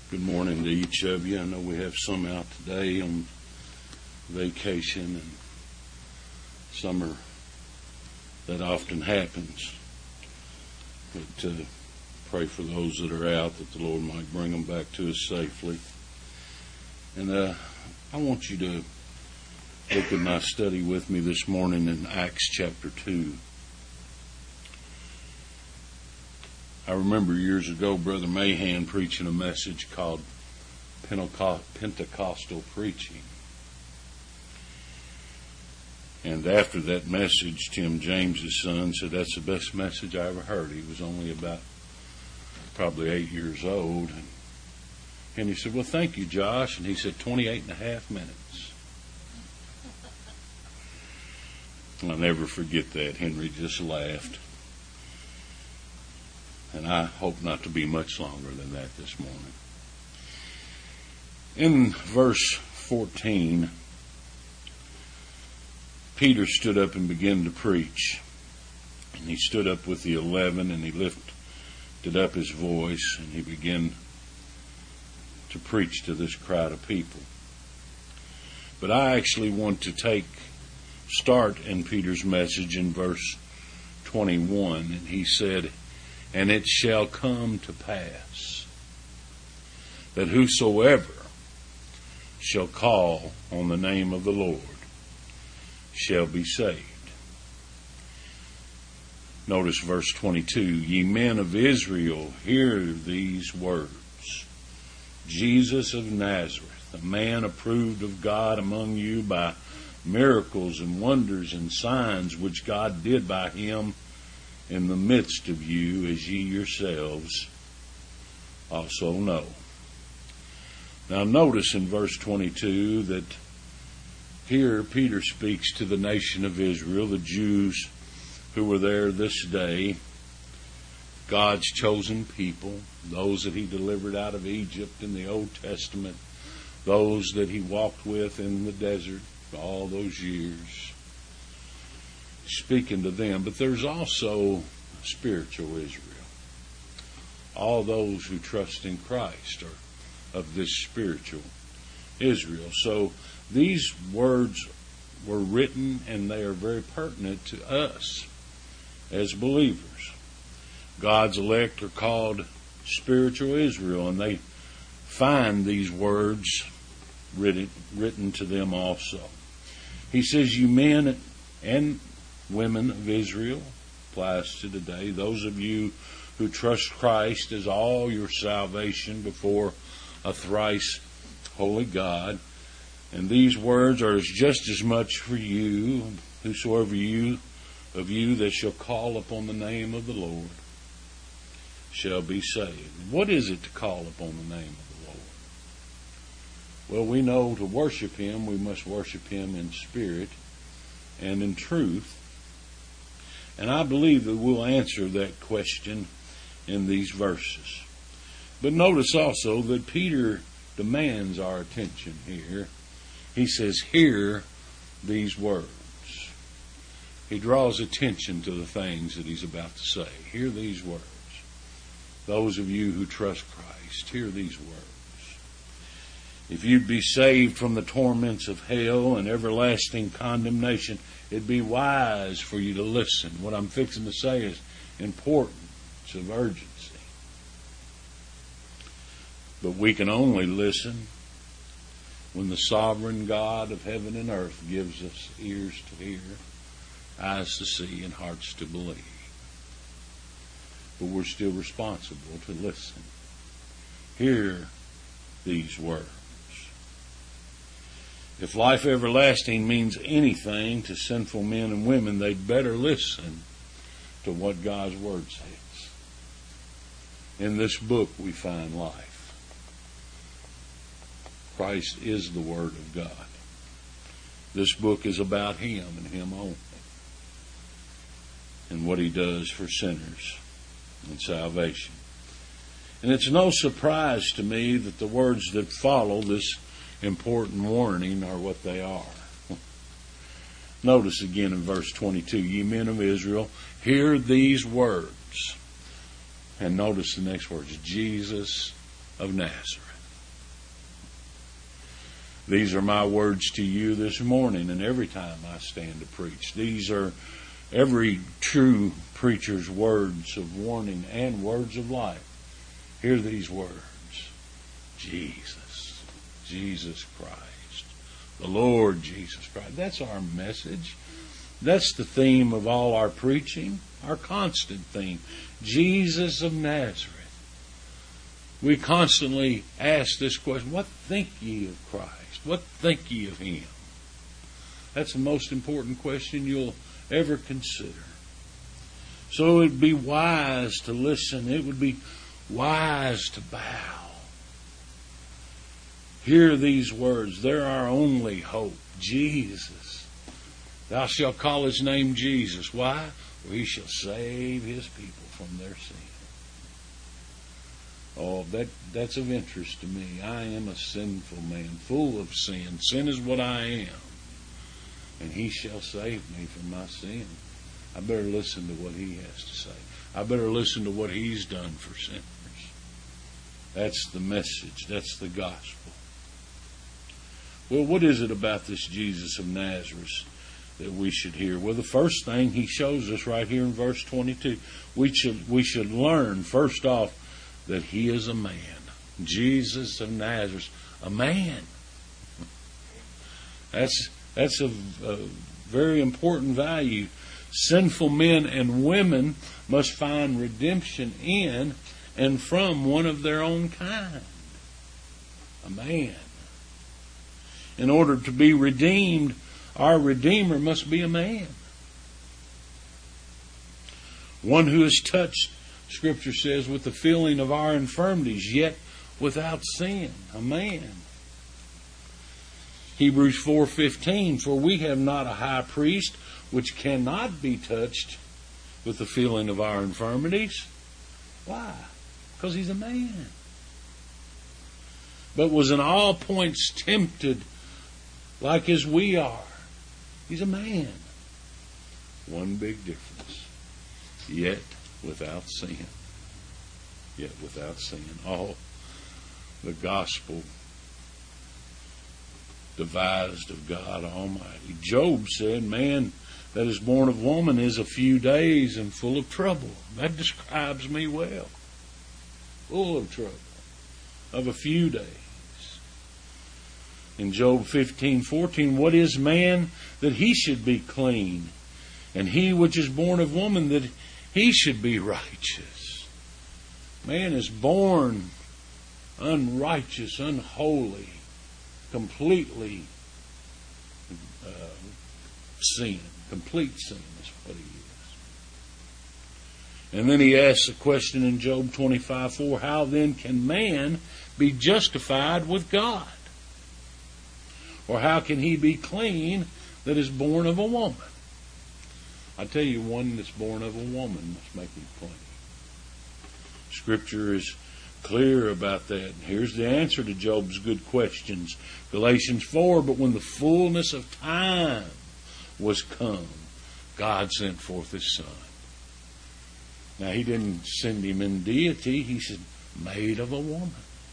Good morning to each of you. I know we have some out today on vacation, and summer that often happens. But pray for those that are out that the Lord might bring them back to us safely. And I want you to look at my study with me this morning in Acts chapter 2. I remember years ago Brother Mahan preaching a message called Pentecostal Preaching. And after that message, Tim James's son said, "That's the best message I ever heard." He was only about probably 8 years old. And he said, "Well, thank you, Josh." And he said, 28 and a half minutes. I'll never forget that. Henry just laughed. And I hope not to be much longer than that this morning. In verse 14, Peter stood up and began to preach. And he stood up with the 11 and he lifted up his voice and he began to preach to this crowd of people. But I actually want to start in Peter's message in verse 21. And he said, "And it shall come to pass that whosoever shall call on the name of the Lord shall be saved." Notice verse 22. "Ye men of Israel, hear these words. Jesus of Nazareth, a man approved of God among you by miracles and wonders and signs which God did by him in the midst of you, as ye yourselves also know." Now notice in verse 22 that here Peter speaks to the nation of Israel, the Jews who were there this day, God's chosen people, those that he delivered out of Egypt in the Old Testament, those that he walked with in the desert all those years, speaking to them. But there's also spiritual Israel. All those who trust in Christ are of this spiritual Israel. So these words were written and they are very pertinent to us as believers. God's elect are called spiritual Israel, and they find these words written to them also. He says, "You men and women of Israel," applies to today, "those of you who trust Christ as all your salvation before a thrice holy God. And these words are just as much for you, whosoever of you that shall call upon the name of the Lord shall be saved." What is it to call upon the name of the Lord? Well, we know to worship him, we must worship him in spirit and in truth. And I believe that we'll answer that question in these verses. But notice also that Peter demands our attention here. He says, "Hear these words." He draws attention to the things that he's about to say. Hear these words. Those of you who trust Christ, hear these words. If you'd be saved from the torments of hell and everlasting condemnation, it'd be wise for you to listen. What I'm fixing to say is important. It's of urgency. But we can only listen when the sovereign God of heaven and earth gives us ears to hear, eyes to see, and hearts to believe. But we're still responsible to listen. Hear these words. If life everlasting means anything to sinful men and women, they'd better listen to what God's Word says. In this book we find life. Christ is the Word of God. This book is about him and him only, and what he does for sinners and salvation. And it's no surprise to me that the words that follow this important warning are what they are. Notice again in verse 22, "Ye men of Israel, hear these words." And notice the next words, "Jesus of Nazareth." These are my words to you this morning and every time I stand to preach. These are every true preacher's words of warning and words of life. Hear these words. Jesus. Jesus Christ. The Lord Jesus Christ. That's our message. That's the theme of all our preaching, our constant theme. Jesus of Nazareth. We constantly ask this question, what think ye of Christ? What think ye of Him? That's the most important question you'll ever consider. So it would be wise to listen. It would be wise to bow. Hear these words. They're our only hope. Jesus. Thou shalt call His name Jesus. Why? For He shall save His people from their sin. Oh, that's of interest to me. I am a sinful man, full of sin. Sin is what I am. And He shall save me from my sin. I better listen to what He has to say. I better listen to what He's done for sinners. That's the message. That's the gospel. Well, what is it about this Jesus of Nazareth that we should hear? Well, the first thing He shows us right here in verse 22, we should learn, first off, that He is a man. Jesus of Nazareth, a man. That's a very important value. Sinful men and women must find redemption in and from one of their own kind. A man. In order to be redeemed, our Redeemer must be a man. One who is touched, Scripture says, with the feeling of our infirmities, yet without sin. A man. Hebrews 4:15, for we have not a high priest which cannot be touched with the feeling of our infirmities. Why? Because He's a man. But was in all points tempted like as we are. He's a man. One big difference. Yet without sin. Yet without sin. Oh, the gospel devised of God Almighty. Job said, man that is born of woman is a few days and full of trouble. That describes me well. Full of trouble. Of a few days. In Job 15:14, what is man that he should be clean? And he which is born of woman that he should be righteous. Man is born unrighteous, unholy, completely sin. Complete sin is what he is. And then he asks a question in Job 25:4, how then can man be justified with God? Or how can he be clean that is born of a woman? I tell you, one that's born of a woman must make him clean. Scripture is clear about that. Here's the answer to Job's good questions. Galatians 4, but when the fullness of time was come, God sent forth His Son. Now, He didn't send Him in deity. He said, made of a woman.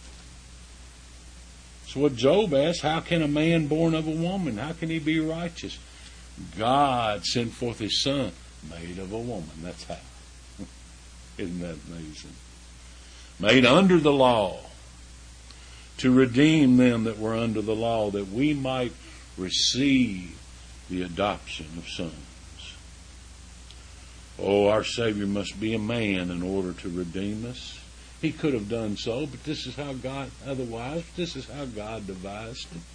So what Job asked, how can a man born of a woman, how can he be righteous? God sent forth His Son, made of a woman. That's how. Isn't that amazing? Made under the law, to redeem them that were under the law, that we might receive the adoption of sons. Oh, our Savior must be a man in order to redeem us. He could have done so, but this is how God, otherwise, this is how God devised it.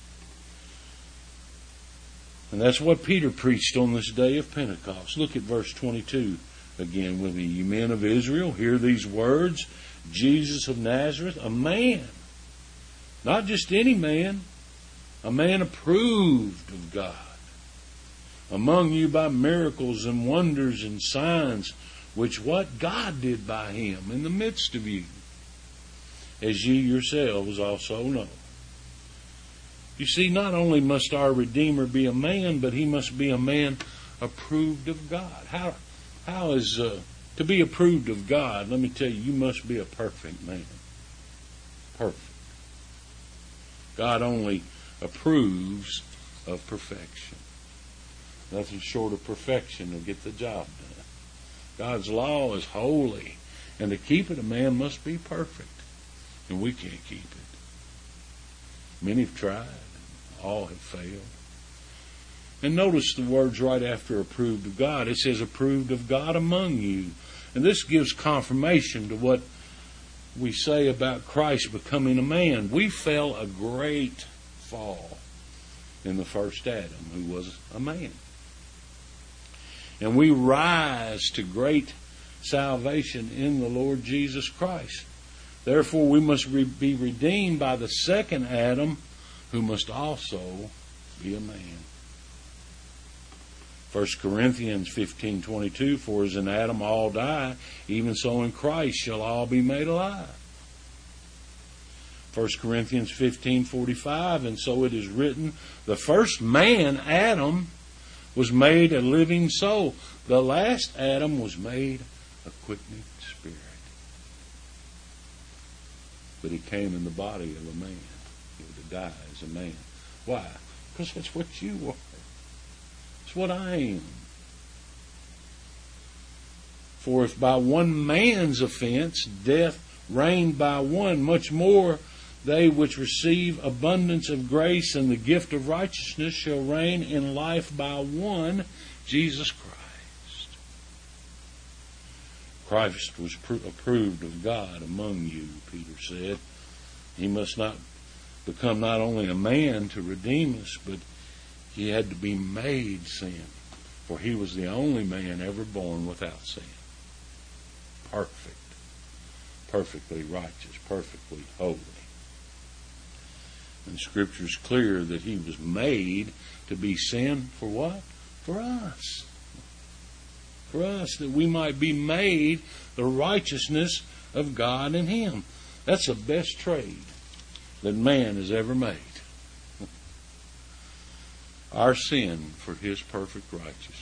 And that's what Peter preached on this day of Pentecost. Look at verse 22 again with me. You men of Israel, hear these words. Jesus of Nazareth, a man. Not just any man. A man approved of God. Among you by miracles and wonders and signs, which what God did by Him in the midst of you, as ye yourselves also know. You see, not only must our Redeemer be a man, but He must be a man approved of God. How is to be approved of God? Let me tell you, you must be a perfect man. Perfect. God only approves of perfection. Nothing short of perfection will get the job done. God's law is holy, and to keep it, a man must be perfect, and we can't keep it. Many have tried, all have failed. And notice the words right after approved of God. It says approved of God among you. And this gives confirmation to what we say about Christ becoming a man. We fell a great fall in the first Adam, who was a man. And we rise to great salvation in the Lord Jesus Christ. Therefore, we must be redeemed by the second Adam, who must also be a man. 1 Corinthians 15:22, for as in Adam all die, even so in Christ shall all be made alive. 1 Corinthians 15:45, and so it is written, the first man, Adam, was made a living soul. The last Adam was made a quickening spirit. But he came in the body of a man. He was to die as a man. Why? Because that's what you are. It's what I am. For if by one man's offense death reigned by one, much more they which receive abundance of grace and the gift of righteousness shall reign in life by one, Jesus Christ. Christ was approved of God among you, Peter said. He must not become not only a man to redeem us, but he had to be made sin, for he was the only man ever born without sin. Perfect, perfectly righteous, perfectly holy. And Scripture is clear that he was made to be sin for what? For us. For us, that we might be made the righteousness of God in him. That's the best trade that man has ever made. Our sin for his perfect righteousness.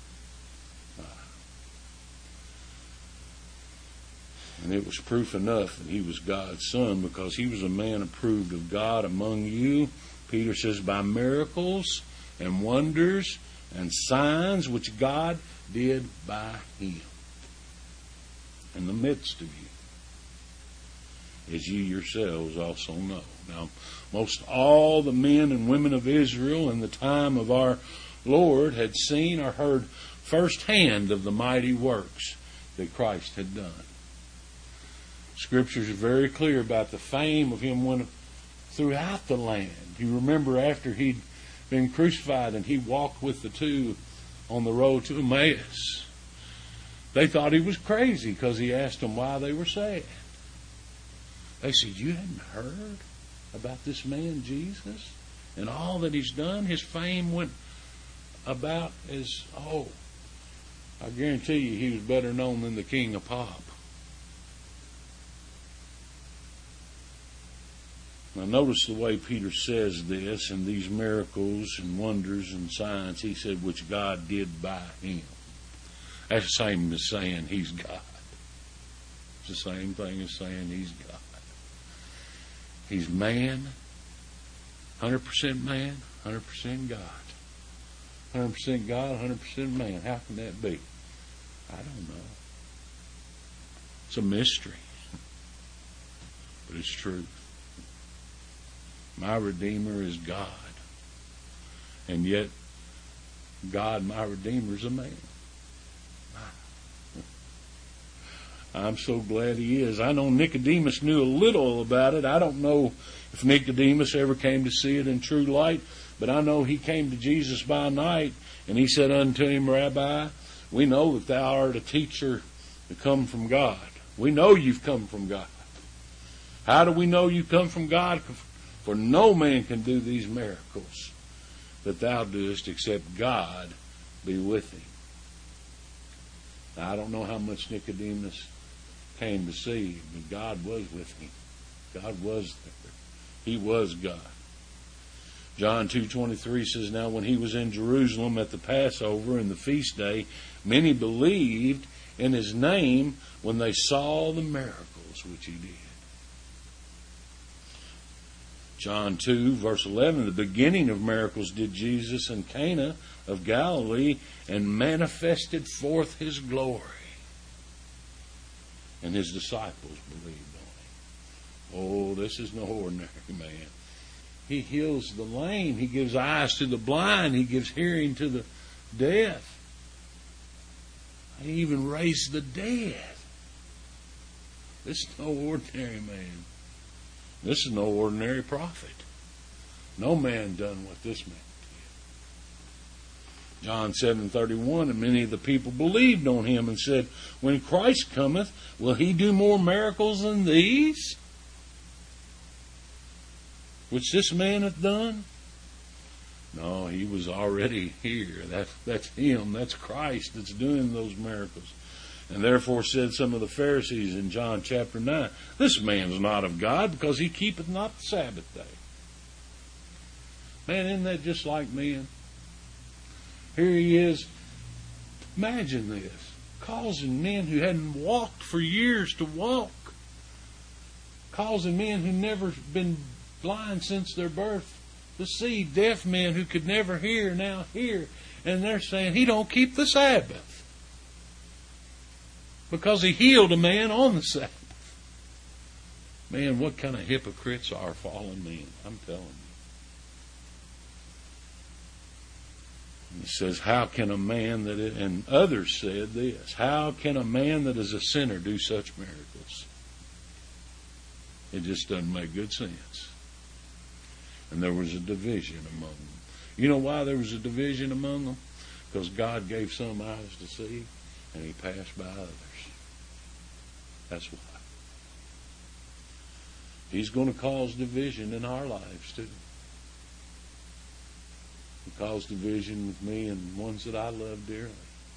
And it was proof enough that he was God's son, because he was a man approved of God among you. Peter says, by miracles and wonders and signs which God did by him in the midst of you, as ye yourselves also know. Now, most all the men and women of Israel in the time of our Lord had seen or heard firsthand of the mighty works that Christ had done. Scriptures are very clear about the fame of him went throughout the land. You remember after he'd been crucified and he walked with the two on the road to Emmaus. They thought he was crazy because he asked them why they were sad. They said, you hadn't heard about this man Jesus and all that he's done? His fame went about as, I guarantee you he was better known than the king of pop. Now notice the way Peter says this, and these miracles and wonders and signs, he said, which God did by him. That's the same as saying he's God. It's the same thing as saying he's God. He's man, 100% man, 100% God. 100% God, 100% man. How can that be? I don't know. It's a mystery. But it's true. My Redeemer is God. And yet, God, my Redeemer, is a man. I'm so glad he is. I know Nicodemus knew a little about it. I don't know if Nicodemus ever came to see it in true light, but I know he came to Jesus by night, and he said unto him, Rabbi, we know that thou art a teacher that come from God. We know you've come from God. How do we know you come from God? For no man can do these miracles that thou doest except God be with him. Now, I don't know how much Nicodemus came to see, but God was with him. God was there. He was God. John 2:23 says, now when he was in Jerusalem at the Passover and the feast day, many believed in his name when they saw the miracles which he did. John 2, verse 11, the beginning of miracles did Jesus in Cana of Galilee and manifested forth his glory. And his disciples believed on him. Oh, this is no ordinary man. He heals the lame. He gives eyes to the blind. He gives hearing to the deaf. He even raised the dead. This is no ordinary man. This is no ordinary prophet. No man done what this man did. John 7:31, and many of the people believed on him and said, when Christ cometh, will he do more miracles than these, which this man hath done? No, he was already here. That's him. That's Christ that's doing those miracles. And therefore said some of the Pharisees in John chapter 9, this man's not of God, because he keepeth not the Sabbath day. Man, isn't that just like men? Here he is. Imagine this. Causing men who hadn't walked for years to walk. Causing men who never been blind since their birth to see. Deaf men who could never hear now hear. And they're saying he don't keep the Sabbath. Because he healed a man on the Sabbath. Man, what kind of hypocrites are fallen men? I'm telling you. And he says, how can a man that is, and others said this, how can a man that is a sinner do such miracles? It just doesn't make good sense. And there was a division among them. You know why there was a division among them? Because God gave some eyes to see, and he passed by others. That's why. He's going to cause division in our lives too. He caused division with me and ones that I love dearly.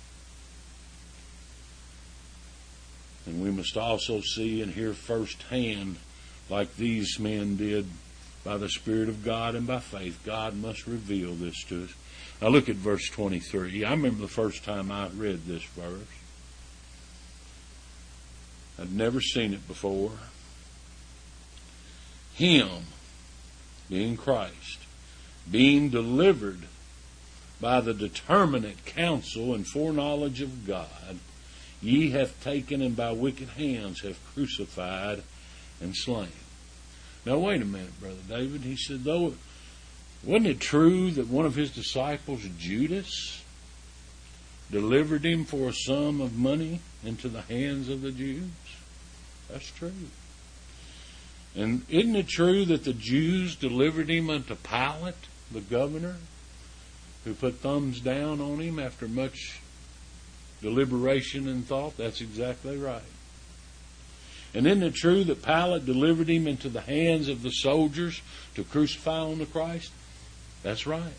And we must also see and hear firsthand, like these men did, by the Spirit of God and by faith. God must reveal this to us. Now look at verse 23. I remember the first time I read this verse. I'd never seen it before. Him, being Christ, being delivered by the determinate counsel and foreknowledge of God, ye have taken and by wicked hands have crucified and slain. Now wait a minute, Brother David. He said, though, wasn't it true that one of his disciples, Judas, delivered him for a sum of money into the hands of the Jews? That's true. And isn't it true that the Jews delivered him unto Pilate, the governor, who put thumbs down on him after much deliberation and thought? That's exactly right. And isn't it true that Pilate delivered him into the hands of the soldiers to crucify on the Christ? That's right.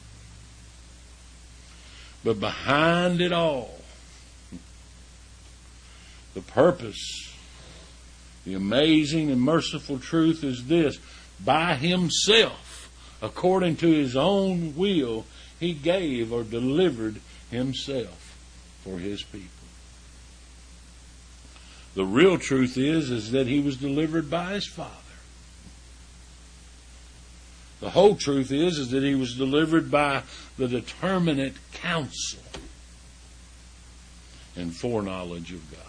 But behind it all, the purpose, the amazing and merciful truth is this: by himself, according to his own will, he gave or delivered himself for his people. The real truth is that he was delivered by his Father. The whole truth is that he was delivered by the determinate counsel and foreknowledge of God.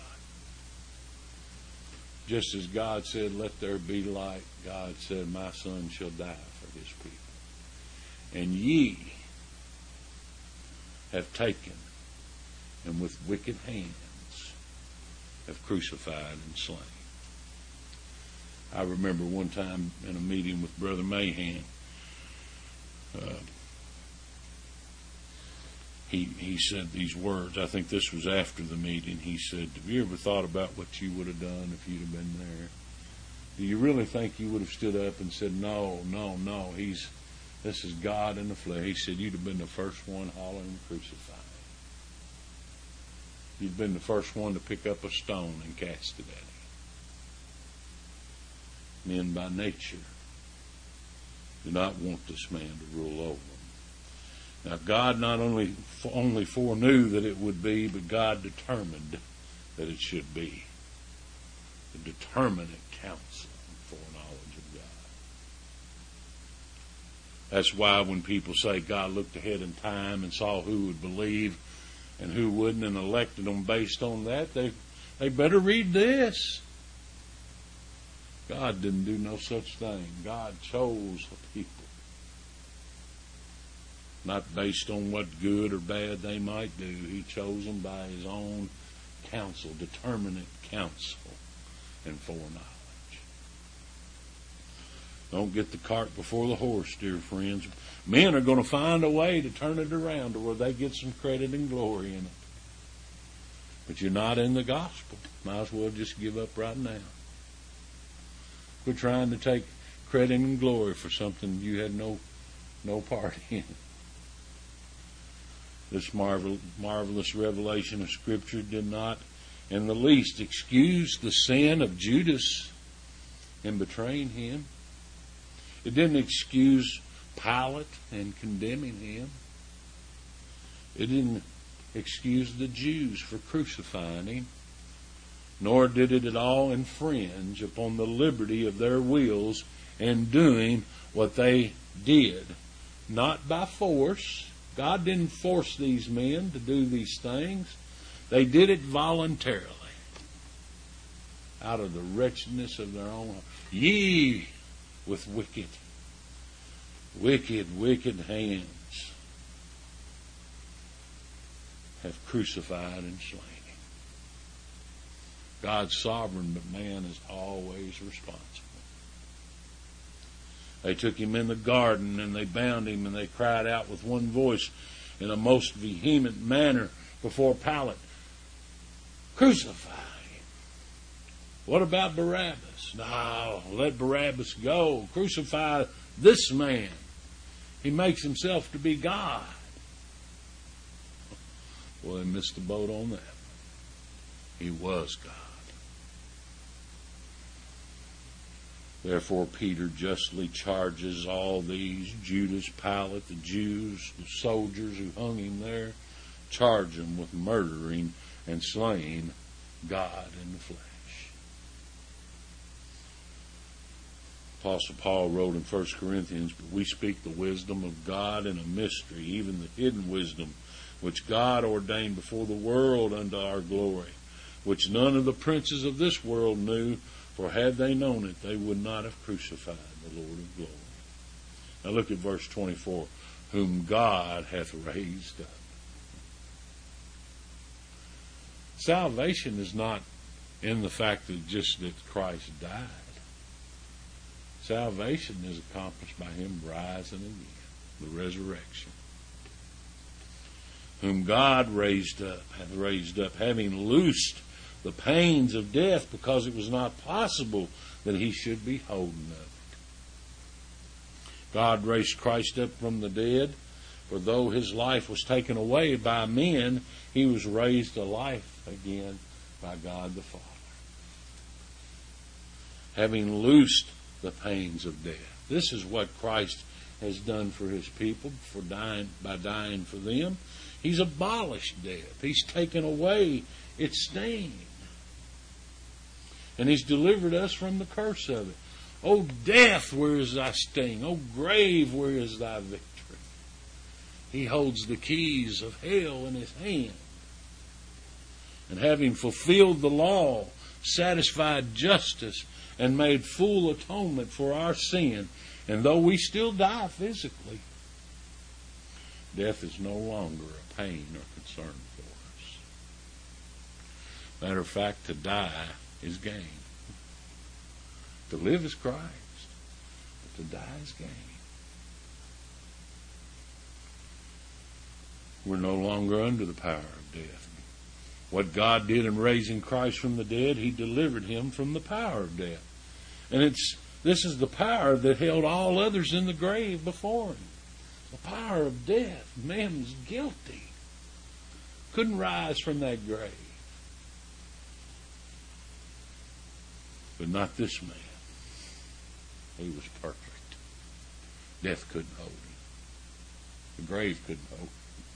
Just as God said, let there be light, God said, my son shall die for his people. And ye have taken and with wicked hands have crucified and slain. I remember one time in a meeting with Brother Mahan, he said these words. I think this was after the meeting. He said, have you ever thought about what you would have done if you'd have been there? Do you really think you would have stood up and said, no, this is God in the flesh? He said, you'd have been the first one hollering, crucify. You'd been the first one to pick up a stone and cast it at him. Men by nature do not want this man to rule over them. Now God not only foreknew that it would be, but God determined that it should be. The determinate counsel and foreknowledge of God. That's why when people say God looked ahead in time and saw who would believe and who wouldn't and elected them based on that, they better read this. God didn't do no such thing. God chose the people. Not based on what good or bad they might do. He chose them by His own counsel, determinate counsel and foreknowledge. Don't get the cart before the horse, dear friends. Men are going to find a way to turn it around to where they get some credit and glory in it. But you're not in the gospel. Might as well just give up right now. Quit trying to take credit and glory for something you had no part in. This marvelous revelation of Scripture did not in the least excuse the sin of Judas in betraying Him. It didn't excuse Pilate in condemning Him. It didn't excuse the Jews for crucifying Him. Nor did it at all infringe upon the liberty of their wills in doing what they did. Not by force. God didn't force these men to do these things. They did it voluntarily. Out of the wretchedness of their own heart. Ye with wicked hands have crucified and slain Him. God's sovereign, but man is always responsible. They took Him in the garden and they bound Him and they cried out with one voice in a most vehement manner before Pilate, crucify Him. What about Barabbas? No, let Barabbas go. Crucify this man. He makes himself to be God. Well, they missed the boat on that. He was God. Therefore, Peter justly charges all these, Judas, Pilate, the Jews, the soldiers who hung Him there, charge them with murdering and slaying God in the flesh. Apostle Paul wrote in 1 Corinthians, but we speak the wisdom of God in a mystery, even the hidden wisdom, which God ordained before the world unto our glory, which none of the princes of this world knew, for had they known it, they would not have crucified the Lord of glory. Now look at verse 24, whom God hath raised up. Salvation is not in the fact that Christ died. Salvation is accomplished by Him rising again, the resurrection. Whom God hath raised up, having loosed the pains of death, because it was not possible that He should be holden of it. God raised Christ up from the dead, for though His life was taken away by men, He was raised to life again by God the Father. Having loosed the pains of death. This is what Christ has done for His people by dying for them. He's abolished death. He's taken away its sting. And He's delivered us from the curse of it. O death, where is thy sting? O grave, where is thy victory? He holds the keys of hell in His hand. And having fulfilled the law, satisfied justice, and made full atonement for our sin, and though we still die physically, death is no longer a pain or concern for us. Matter of fact, to die is gain. To live is Christ, but to die is gain. We're no longer under the power of death. What God did in raising Christ from the dead, He delivered Him from the power of death. And this is the power that held all others in the grave before Him. The power of death. Man was guilty. Couldn't rise from that grave. But not this man. He was perfect. Death couldn't hold Him. The grave couldn't hold Him.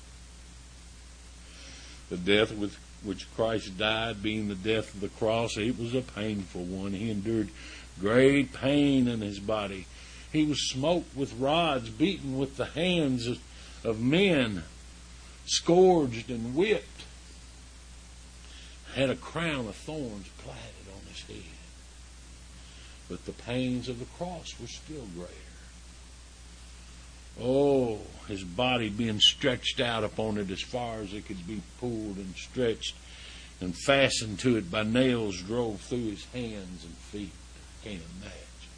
The death with which Christ died, being the death of the cross, it was a painful one. He endured great pain in His body. He was smoked with rods, beaten with the hands of men, scourged and whipped. Had a crown of thorns platted on his head. But the pains of the cross were still greater. Oh, his body being stretched out upon it as far as it could be pulled and stretched and fastened to it by nails drove through his hands and feet. I can't imagine.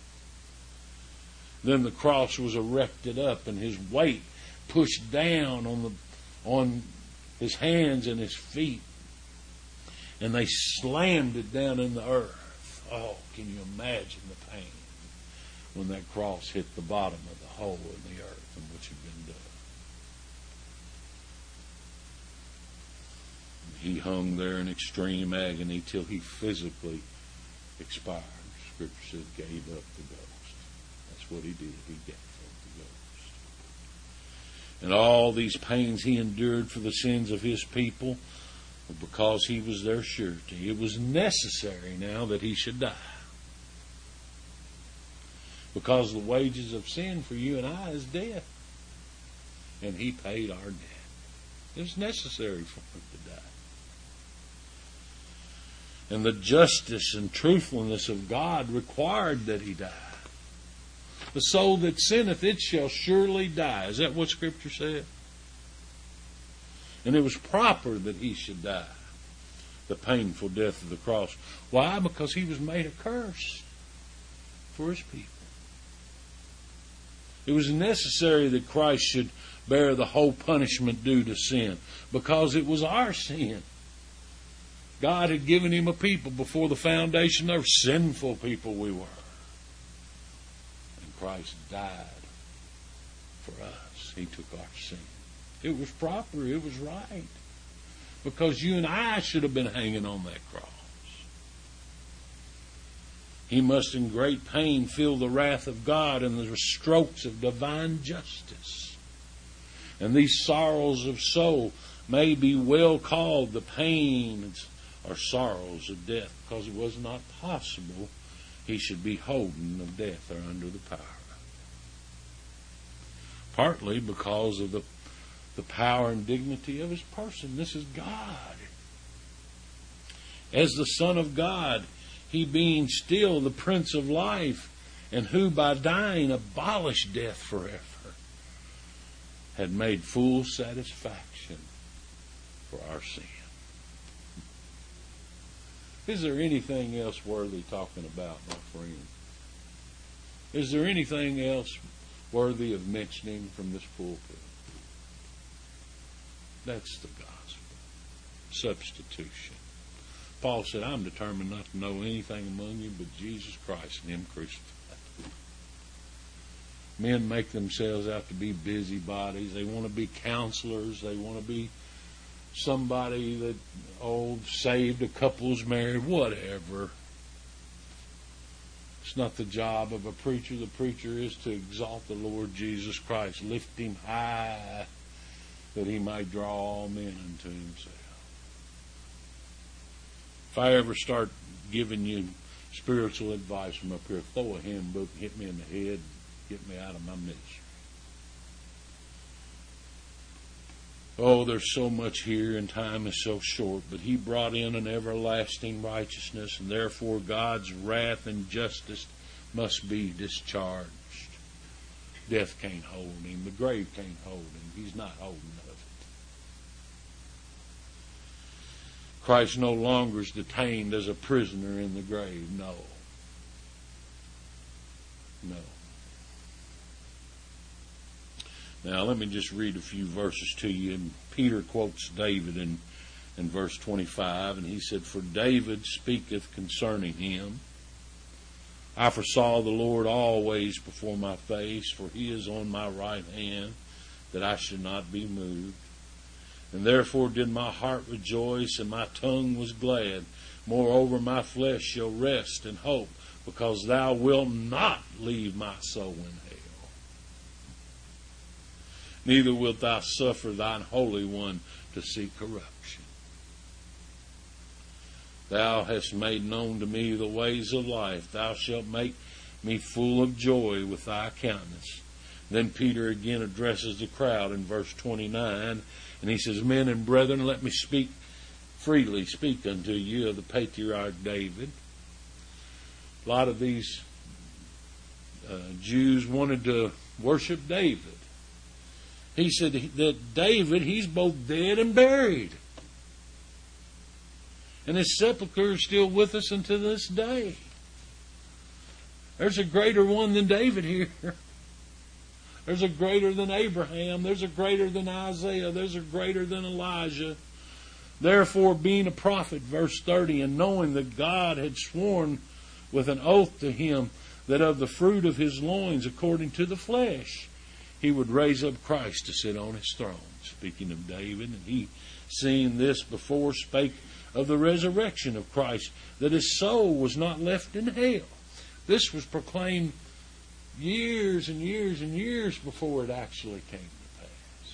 Then the cross was erected up and his weight pushed down on his hands and his feet. And they slammed it down in the earth. Oh, can you imagine the pain when that cross hit the bottom of the hole in the earth in which had been dug? He hung there in extreme agony till he physically expired. Scripture said gave up the ghost. That's what he did. He gave up the ghost. And all these pains he endured for the sins of his people were because he was their surety. It was necessary now that he should die. Because the wages of sin for you and I is death. And he paid our debt. It was necessary for him to die. And the justice and truthfulness of God required that he die. The soul that sinneth, it shall surely die. Is that what Scripture said? And it was proper that he should die. The painful death of the cross. Why? Because he was made a curse for his people. It was necessary that Christ should bear the whole punishment due to sin, because it was our sin. God had given him a people before the foundation of sinful people we were. And Christ died for us. He took our sin. It was proper. It was right. Because you and I should have been hanging on that cross. He must in great pain feel the wrath of God and the strokes of divine justice. And these sorrows of soul may be well called the pains or sorrows of death, because it was not possible he should be holden of death or under the power. Partly because of the power and dignity of his person. This is God. As the Son of God, he being still the Prince of Life, and who by dying abolished death forever, had made full satisfaction for our sin. Is there anything else worthy talking about, my friend? Is there anything else worthy of mentioning from this pulpit? That's the gospel. Substitution. Paul said, I'm determined not to know anything among you but Jesus Christ and him crucified. Men make themselves out to be busybodies. They want to be counselors. They want to be somebody that, saved, a couple's married, whatever. It's not the job of a preacher. The preacher is to exalt the Lord Jesus Christ, lift him high, that he might draw all men unto himself. If I ever start giving you spiritual advice from up here, throw a handbook, hit me in the head, get me out of my misery. Oh, there's so much here, and time is so short, but he brought in an everlasting righteousness, and therefore God's wrath and justice must be discharged. Death can't hold him. The grave can't hold him. He's not holding of it. Christ no longer is detained as a prisoner in the grave. No. Now, let me just read a few verses to you. And Peter quotes David in verse 25, and he said, For David speaketh concerning him, I foresaw the Lord always before my face, for he is on my right hand, that I should not be moved. And therefore did my heart rejoice, and my tongue was glad. Moreover, my flesh shall rest in hope, because thou wilt not leave my soul in hell. Neither wilt thou suffer thine Holy One to see corruption. Thou hast made known to me the ways of life. Thou shalt make me full of joy with thy countenance. Then Peter again addresses the crowd in verse 29, and he says, Men and brethren, let me freely speak unto you of the patriarch David. A lot of these Jews wanted to worship David. He said that David, he's both dead and buried. And his sepulchre is still with us unto this day. There's a greater one than David here. There's a greater than Abraham. There's a greater than Isaiah. There's a greater than Elijah. Therefore, being a prophet, verse 30, and knowing that God had sworn with an oath to him that of the fruit of his loins, according to the flesh, he would raise up Christ to sit on his throne. Speaking of David, and he, seeing this before, spake of the resurrection of Christ, that his soul was not left in hell. This was proclaimed years and years and years before it actually came to pass.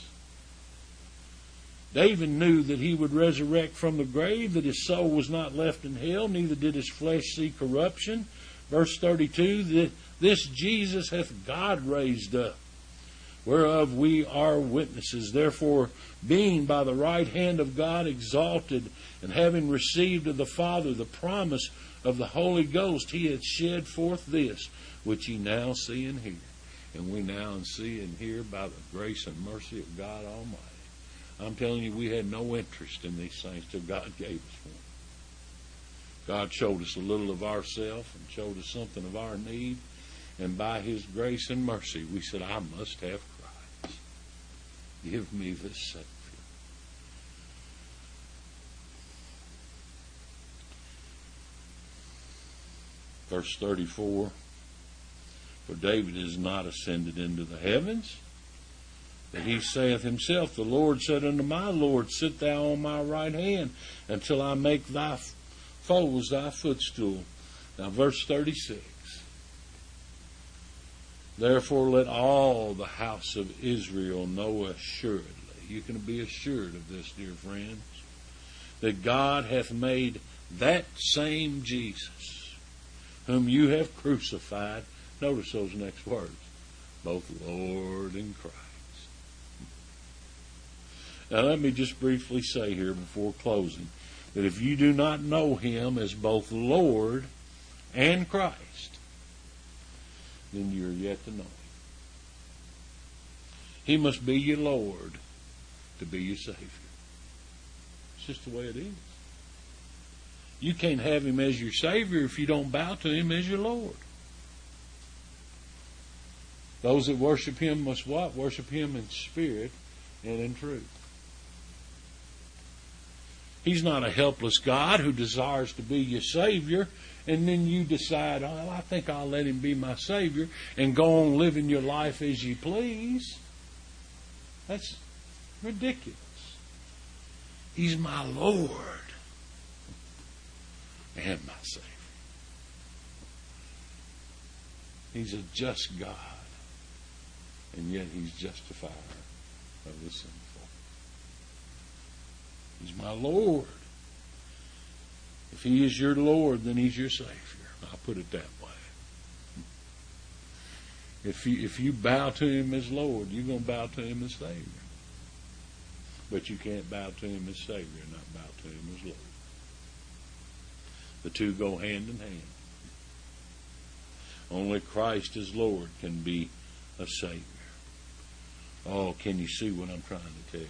David knew that he would resurrect from the grave, that his soul was not left in hell, neither did his flesh see corruption. Verse 32, that this Jesus hath God raised up, whereof we are witnesses. Therefore, being by the right hand of God exalted, and having received of the Father the promise of the Holy Ghost, he hath shed forth this, which ye now see and hear. And we now see and hear by the grace and mercy of God Almighty. I'm telling you, we had no interest in these things till God gave us one. God showed us a little of ourselves and showed us something of our need. And by his grace and mercy, we said, I must have Christ. Give me this Savior. Verse 34, for David is not ascended into the heavens, but he saith himself, the Lord said unto my Lord, sit thou on my right hand, until I make thy foes thy footstool. Now verse 36, therefore let all the house of Israel know assuredly, you can be assured of this, dear friends, that God hath made that same Jesus, whom you have crucified, notice those next words, both Lord and Christ. Now let me just briefly say here before closing, that if you do not know him as both Lord and Christ, then you're yet to know him. He must be your Lord to be your Savior. It's just the way it is. You can't have him as your Savior if you don't bow to him as your Lord. Those that worship him must what? Worship him in spirit and in truth. He's not a helpless God who desires to be your Savior, and then you decide, oh, I think I'll let him be my Savior, and go on living your life as you please. That's ridiculous. He's my Lord and my Savior. He's a just God, and yet he's justifier of the sinful. He's my Lord. If he is your Lord, then he's your Savior. I'll put it that way. If you bow to him as Lord, you're going to bow to him as Savior. But you can't bow to him as Savior and not bow to him as Lord. The two go hand in hand. Only Christ as Lord can be a Savior. Oh, can you see what I'm trying to tell you?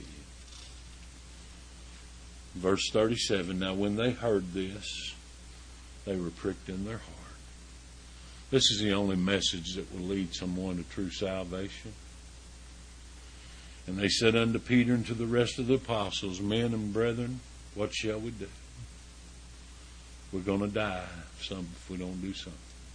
Verse 37, now when they heard this, they were pricked in their heart. This is the only message that will lead someone to true salvation. And they said unto Peter and to the rest of the apostles, men and brethren, what shall we do? We're going to die if we don't do something.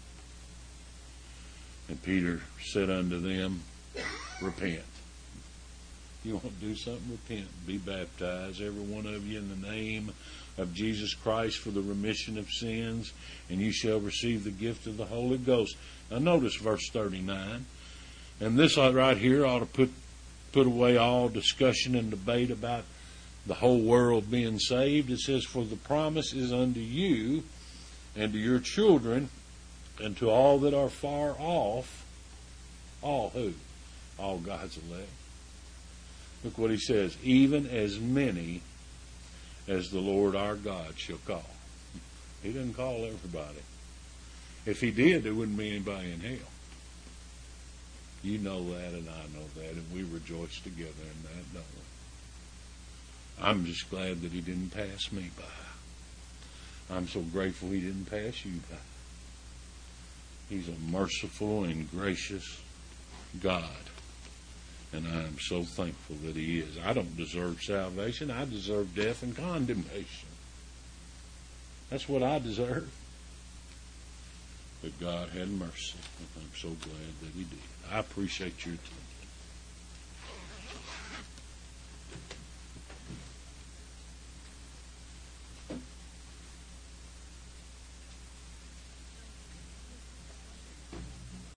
And Peter said unto them, repent. You want to do something? Repent. Be baptized, every one of you, in the name of Jesus Christ for the remission of sins, and you shall receive the gift of the Holy Ghost. Now notice verse 39. And this right here ought to put away all discussion and debate about the whole world being saved. It says, for the promise is unto you and to your children And to all that are far off, all who? All God's elect. Look what he says, even as many as the Lord our God shall call. He doesn't call everybody. If he did, there wouldn't be anybody in hell. You know that, and I know that, and we rejoice together in that, don't we? I'm just glad that he didn't pass me by. I'm so grateful he didn't pass you by. He's a merciful and gracious God. And I am so thankful that he is. I don't deserve salvation. I deserve death and condemnation. That's what I deserve. But God had mercy. And I'm so glad that he did. I appreciate your attention.